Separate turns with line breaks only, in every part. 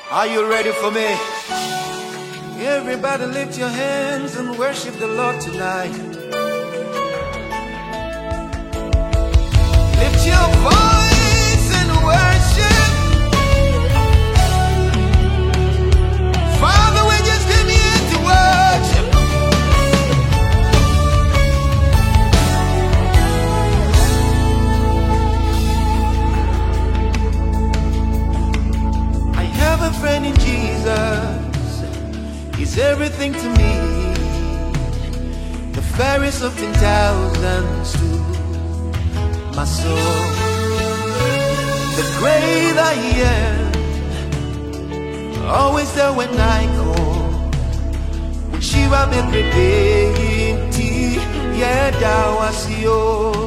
Are you ready for me? Everybody lift your hands and worship the Lord tonight. Lift your voice and worship. Father, we just came here to worship. I have a friend in Jesus. He's everything to me. The fairest of 10,000s to my soul. The great I am, always there when I call. When she will be prepared, yeah, that was you.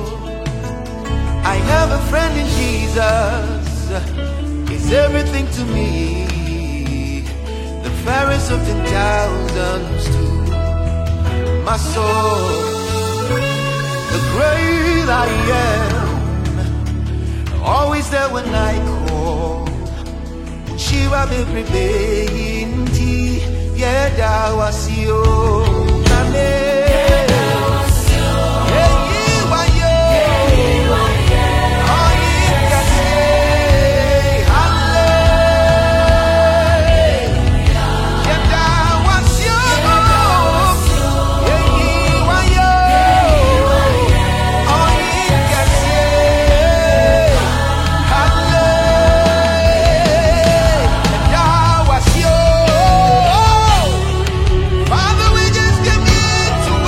I have a friend in Jesus. He's everything to me. The fairest of 10,000s to my soul. The great I am, always there when I call. She will be prepared, yeah, that was you. Father, we just give me to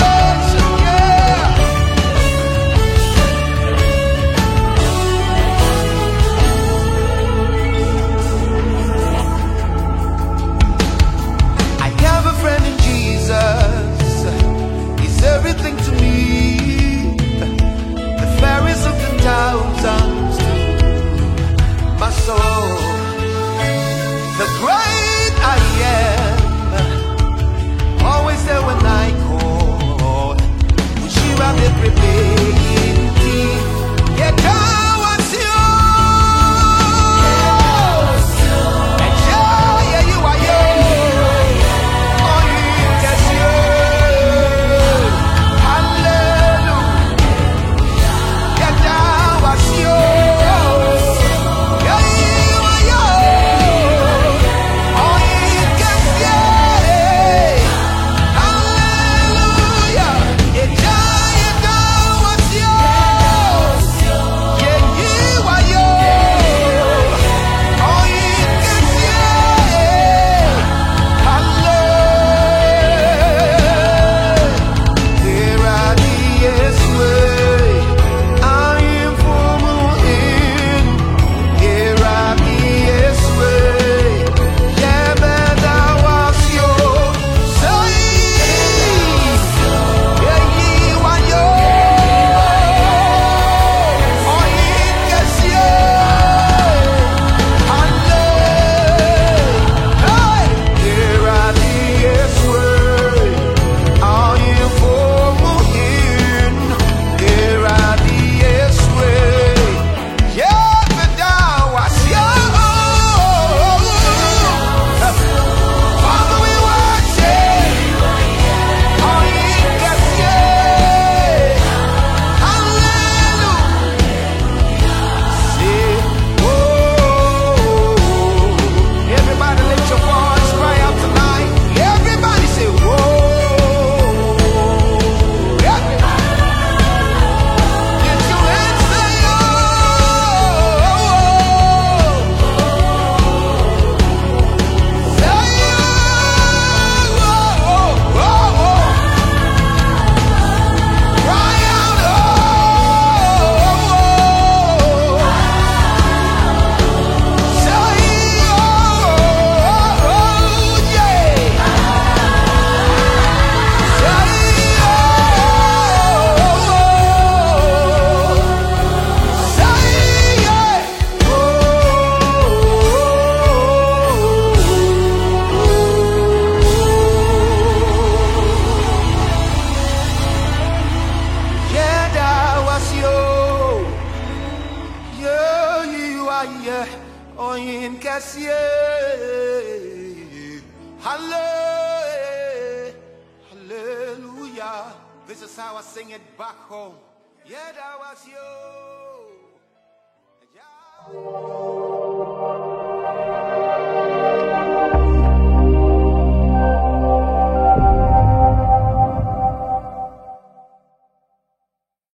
Hallelujah. This is how I sing it back home. Yeah, that was you.